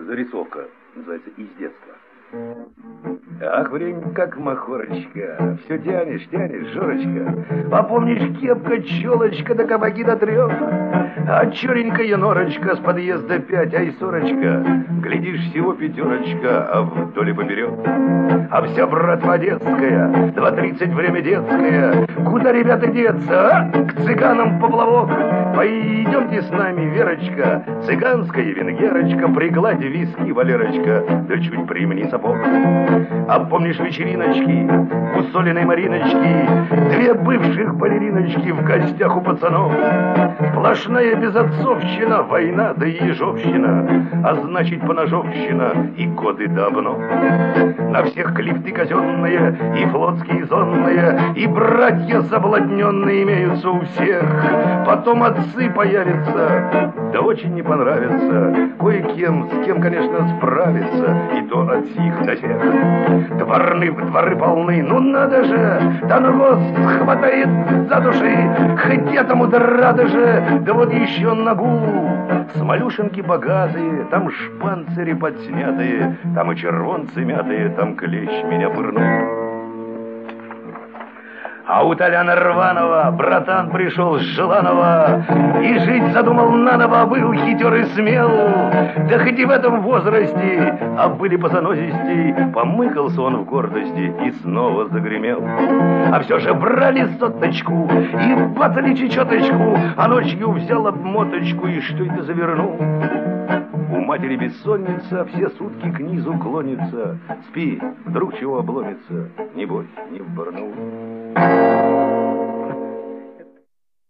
зарисовка, называется «Из детства». Ах, время как махорочка, все тянешь, Жорочка. Попомнишь, кепка, челочка, да кабаки до 3. А черенькая норочка с подъезда 5, ай, сорочка. Глядишь, всего 5, а вдоль и поперек. А вся братва детская, 2:30 время детское. Куда, ребята, деться, а? К цыганам поплавок. Пойдемте с нами, Верочка, цыганская венгерочка, пригладь виски, Валерочка, да чуть примни сапог. А помнишь вечериночки у Солиной Мариночки, 2 бывших балериночки в гостях у пацанов? Сплошная безотцовщина, война да ежовщина, а значит поножовщина и годы давно. На всех клифты казенные и флотские зонные, и братья соблазненные имеются у всех. Потом отцы появятся, да очень не понравится кое-кем, с кем, конечно, справиться, и то от сих до сих. Дворы полны, ну надо же, Тангос хватает за души, хоть этому да рады же, да вот еще ногу. Смолюшенки богатые, там шпанцири подснятые, там и червонцы мятые, там клещ меня пырнул. А у Толяна Рванова братан пришел с Желанова и жить задумал наново, был хитер и смел. Да хоть и в этом возрасте, а были позанозистей, помыкался он в гордости и снова загремел. А все же брали соточку и бацали чечеточку, а ночью взял обмоточку и что это завернул. У матери бессонница, все сутки к низу клонится. Спи, вдруг чего обломится, небось, не в Барнаул.